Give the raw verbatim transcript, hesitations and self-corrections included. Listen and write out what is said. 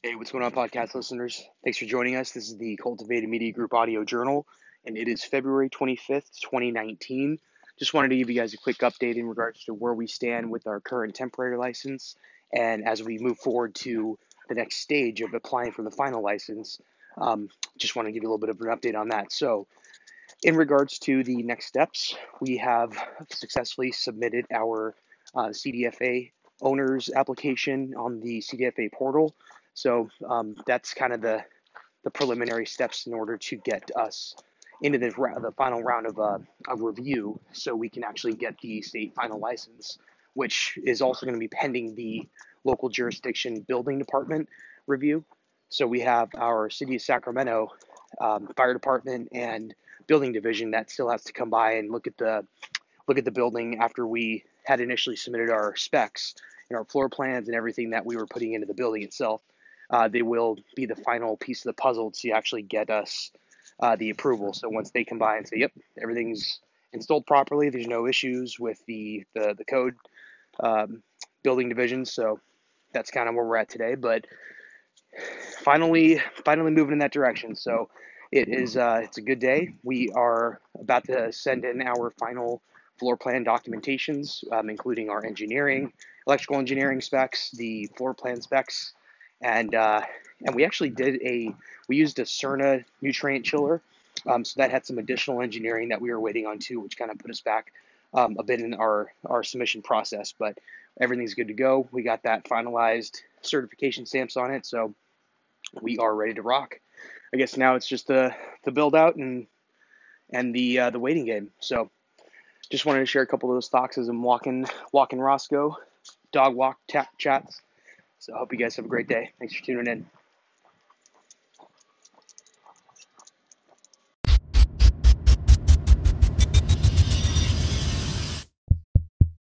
Hey, what's going on, podcast listeners? Thanks for joining us. This is the Cultivated Media Group Audio Journal, and it is February twenty-fifth, twenty nineteen. Just wanted to give you guys a quick update in regards to where we stand with our current temporary license, and as we move forward to the next stage of applying for the final license, um, just want to give you a little bit of an update on that. So, in regards to the next steps, we have successfully submitted our uh, C D F A owner's application on the C D F A portal. So um, that's kind of the, the preliminary steps in order to get us into the, the final round of, uh, of review so we can actually get the state final license, which is also going to be pending the local jurisdiction building department review. So we have our City of Sacramento um, fire department and building division that still has to come by and look at the look at the building after we had initially submitted our specs and our floor plans and everything that we were putting into the building itself. Uh, they will be the final piece of the puzzle to actually get us uh, the approval. So once they come by and say, yep, everything's installed properly, there's no issues with the, the, the code um, building division. So that's kind of where we're at today. But finally, finally moving in that direction. So it is, uh, it's a good day. We are about to send in our final floor plan documentations, um, including our engineering, electrical engineering specs, the floor plan specs, and uh, and we actually did a, we used a Cerna nutrient chiller, um, so that had some additional engineering that we were waiting on too, which kind of put us back um, a bit in our, our submission process, but everything's good to go. We got that finalized, certification stamps on it, so we are ready to rock. I guess now it's just the, the build out and and the uh, the waiting game. So just wanted to share a couple of those thoughts as I'm walking walking Roscoe, dog walk t- chats. So I hope you guys have a great day. Thanks for tuning in.